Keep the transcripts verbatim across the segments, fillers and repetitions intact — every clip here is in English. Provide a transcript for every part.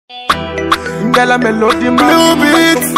Nyala melody man, blue beat.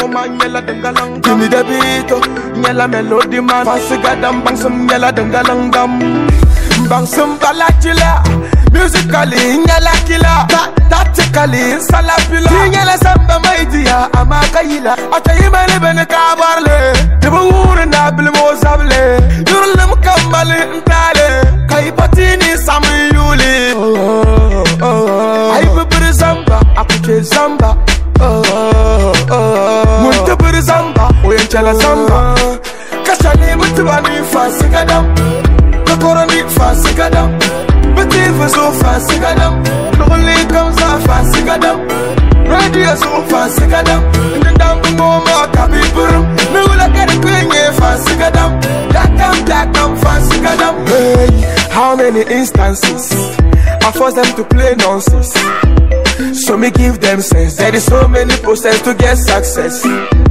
Give me the beat. Nyala melody man, fasigadam bang some nyala dengalangam, bang some balachila. Musically, nyala killer. Tactically, salapila. Nyala samba maidia, amakayila. Atayima lebene kabarle. Tibu na bilmo sable. Yurlem kamale ntale. Kaipatini sami yuli. Oh oh oh. Aibu beri zamba, akuche zamba. Oh oh oh. Muntu beri zamba, oyenchala zamba. Kashani mutubani fasigadam. Kakorani fasigadam. But if it's so fast, sigadam. Lonely comes out fast, sigadam. Radio so fast, sigadam. In the damn moment, I be burm. Me will get it going, yeah, fast, sigadam. Black and black and fast, sigadam. Hey, how many instances I force them to play nonsense? So me give them sense. There is so many process to get success.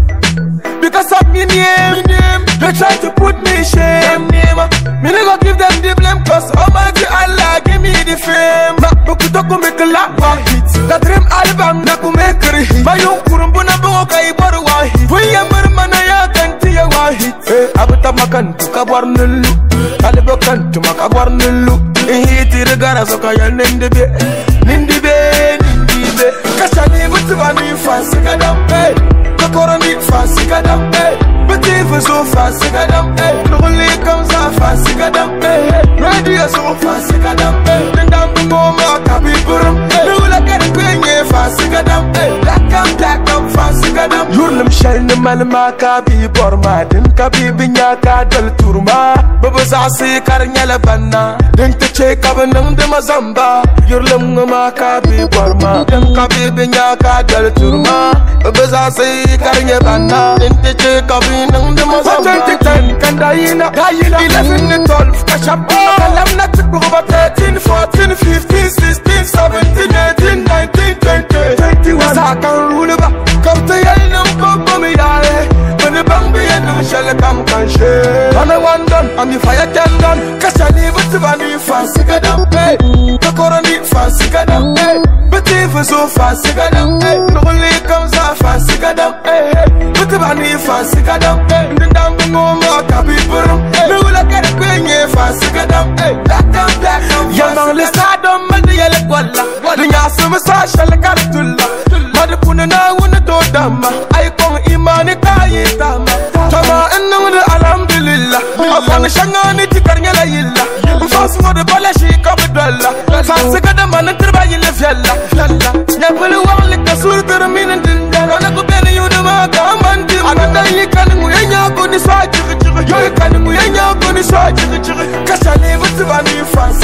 Because of me name, they try to put me in shame. Me never give them the blame, cause Almighty Allah give me the fame. Bakutoko make a lot one hit. The dream album naku make a hit. Bayong kurumbuna bungoka ibaru one hit. Vuya murmana ya kanti ya one hit. Abuta makantu kabar nulu. Alibo kantu makabar nulu. Ihiti regara soka ya nindibe. Nindibe, nindibe. Kashani mutubani fasigadam. Kakorani fasigadam. But if it's so fast, sigadam, eh. Lonely comes out fast, sigadam, eh. Radio so fast, sigadam, eh. Then down the moment, I be burm. No, I get it going, yeah, fast, sigadam, eh. Black and black and fast, sigadam. Yurlem shell the malma kabi borma, then kabi binyaka del turma. Bubbles I see carnyala banna, then to check up and the mazamba. Yurlem ma kabi borma, then kabi binyaka del turma. Bubbles I see carnyala banna, then to check up. twenty ten, Kandayina, eleven to twelve, Kashapa, Kalamna took over thirteen, fourteen, fifteen, sixteen, seventeen, eighteen, nineteen, twenty, twenty-one. I can rule about, come to Yellow, come me, when the Bambi and the shell come can share. On the one done, on the fire can done, Kashani, but the Bani Fasigadam, pay, the Korani Fasigadam, pay, but if it's so fast, Sigadam, pay, no only comes out Fasigadam, pay, but the Bani Fasigadam. The damn moment, I be burm. No, I get it going, yeah, fast, sigadam. Black and black, young on the side of Monday, yellow, walla. The Yasum Sasha, like Atula. Madapuna, one of those dama. I come Imani Kayitama. Tama and no the Alhamdulillah. I found the Shangani Tikarnella Yilla. Fast for the Balashi Kabidalla. Fast sigadam and the Tribayilla Fiella. Yapulu one like a sur to the minute. I go belly you the Maka. You can't move your good side, you can't move your good side. Kashani with the money fast,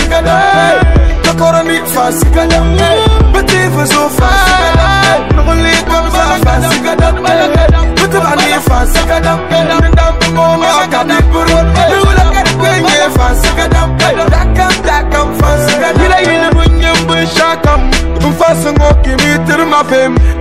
the Korani fast, but if it's so fast, no only comes out fast, but the money fast, and down the moment I got it put on. You will get it when you're fast, black and black and fast. You like in the wind, you push a come, fast and walking me to my fame.